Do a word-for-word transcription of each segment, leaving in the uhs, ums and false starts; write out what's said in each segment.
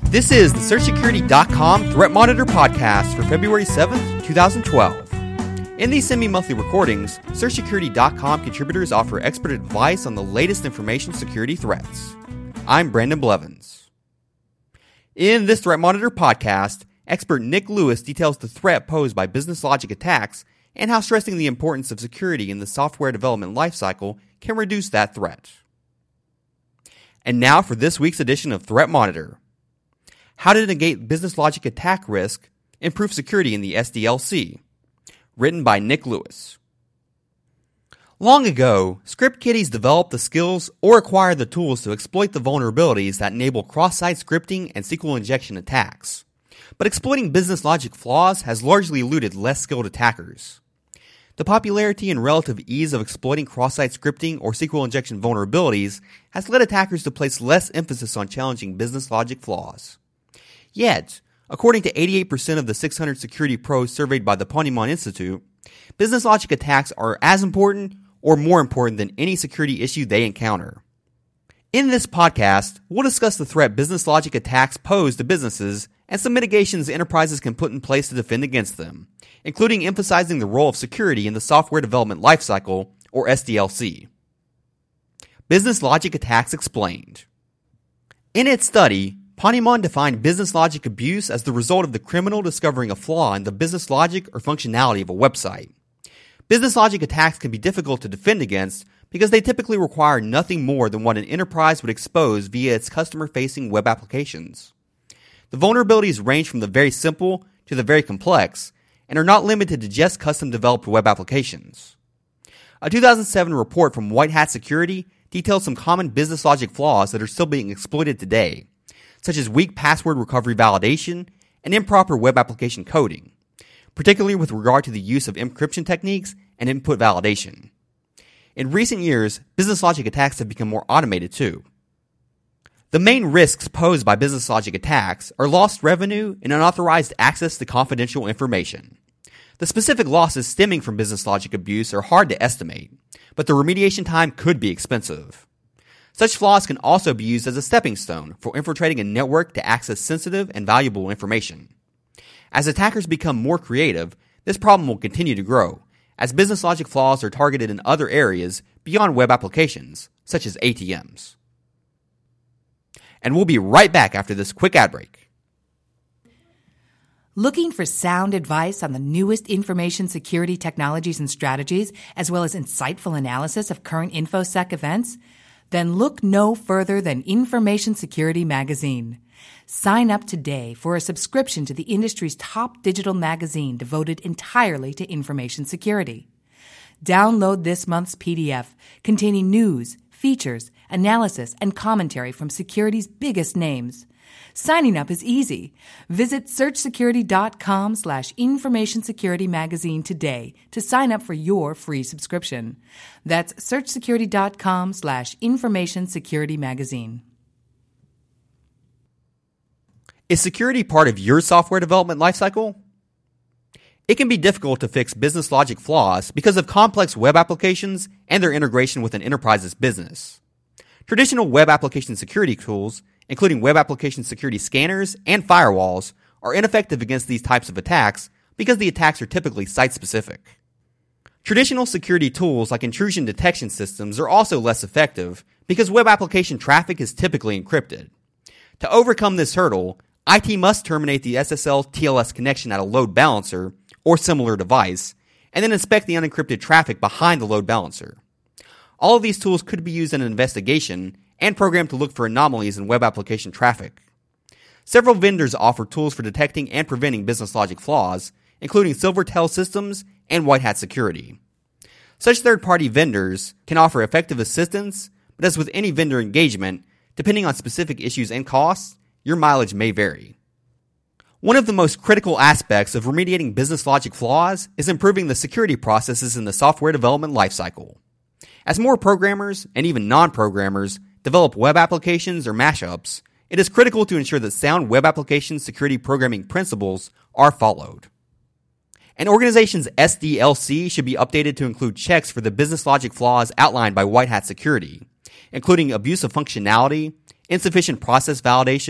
This is the Search Security dot com Threat Monitor podcast for February seventh, twenty twelve. In these semi-monthly recordings, Search Security dot com contributors offer expert advice on the latest information security threats. I'm Brandon Blevins. In this Threat Monitor podcast, expert Nick Lewis details the threat posed by business logic attacks and how stressing the importance of security in the software development lifecycle can reduce that threat. And now for this week's edition of Threat Monitor. How to negate business logic attack risk, improve security in the S D L C. Written by Nick Lewis. Long ago, script kiddies developed the skills or acquired the tools to exploit the vulnerabilities that enable cross-site scripting and S Q L injection attacks. But exploiting business logic flaws has largely eluded less skilled attackers. The popularity and relative ease of exploiting cross-site scripting or S Q L injection vulnerabilities has led attackers to place less emphasis on challenging business logic flaws. Yet, according to eighty-eight percent of the six hundred security pros surveyed by the Ponemon Institute, business logic attacks are as important or more important than any security issue they encounter. In this podcast, we'll discuss the threat business logic attacks pose to businesses and some mitigations enterprises can put in place to defend against them, including emphasizing the role of security in the software development lifecycle, or S D L C. Business logic attacks explained. In its study, Ponemon defined business logic abuse as the result of the criminal discovering a flaw in the business logic or functionality of a website. Business logic attacks can be difficult to defend against because they typically require nothing more than what an enterprise would expose via its customer-facing web applications. The vulnerabilities range from the very simple to the very complex and are not limited to just custom-developed web applications. A two thousand seven report from White Hat Security details some common business logic flaws that are still being exploited today, such as weak password recovery validation and improper web application coding, particularly with regard to the use of encryption techniques and input validation. In recent years, business logic attacks have become more automated too. The main risks posed by business logic attacks are lost revenue and unauthorized access to confidential information. The specific losses stemming from business logic abuse are hard to estimate, but the remediation time could be expensive. Such flaws can also be used as a stepping stone for infiltrating a network to access sensitive and valuable information. As attackers become more creative, this problem will continue to grow, as business logic flaws are targeted in other areas beyond web applications, such as A T Ms. And we'll be right back after this quick ad break. Looking for sound advice on the newest information security technologies and strategies, as well as insightful analysis of current InfoSec events? Then look no further than Information Security Magazine. Sign up today for a subscription to the industry's top digital magazine devoted entirely to information security. Download this month's P D F containing news, features, analysis, and commentary from security's biggest names. Signing up is easy. Visit search security dot com slash information security magazine today to sign up for your free subscription. That's search security dot com slash information security magazine. Is security part of your software development lifecycle? It can be difficult to fix business logic flaws because of complex web applications and their integration with an enterprise's business. Traditional web application security tools, including web application security scanners and firewalls, are ineffective against these types of attacks because the attacks are typically site-specific. Traditional security tools like intrusion detection systems are also less effective because web application traffic is typically encrypted. To overcome this hurdle, I T must terminate the S S L T L S connection at a load balancer or similar device, and then inspect the unencrypted traffic behind the load balancer. All of these tools could be used in an investigation and programmed to look for anomalies in web application traffic. Several vendors offer tools for detecting and preventing business logic flaws, including Silvertel Systems and White Hat Security. Such third-party vendors can offer effective assistance, but as with any vendor engagement, depending on specific issues and costs, your mileage may vary. One of the most critical aspects of remediating business logic flaws is improving the security processes in the software development lifecycle. As more programmers, and even non-programmers, develop web applications or mashups, it is critical to ensure that sound web application security programming principles are followed. An organization's S D L C should be updated to include checks for the business logic flaws outlined by White Hat Security, including abuse of functionality, insufficient process validation,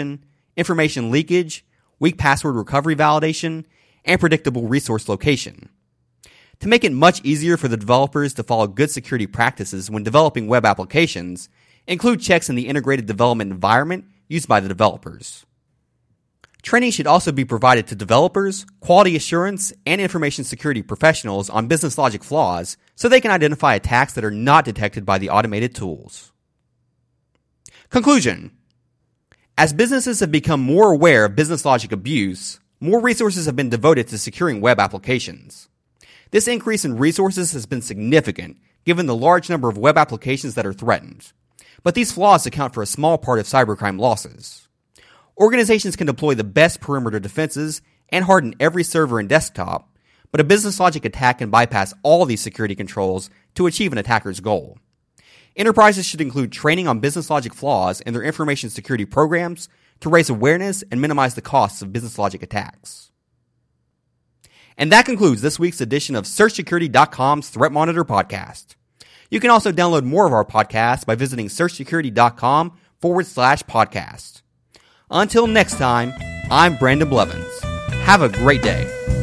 information leakage, weak password recovery validation, and predictable resource location. To make it much easier for the developers to follow good security practices when developing web applications, include checks in the integrated development environment used by the developers. Training should also be provided to developers, quality assurance, and information security professionals on business logic flaws so they can identify attacks that are not detected by the automated tools. Conclusion. As businesses have become more aware of business logic abuse, more resources have been devoted to securing web applications. This increase in resources has been significant given the large number of web applications that are threatened, but these flaws account for a small part of cybercrime losses. Organizations can deploy the best perimeter defenses and harden every server and desktop, but a business logic attack can bypass all these security controls to achieve an attacker's goal. Enterprises should include training on business logic flaws in their information security programs to raise awareness and minimize the costs of business logic attacks. And that concludes this week's edition of Search Security dot com's Threat Monitor podcast. You can also download more of our podcasts by visiting Search Security dot com forward slash podcast. Until next time, I'm Brandon Blevins. Have a great day.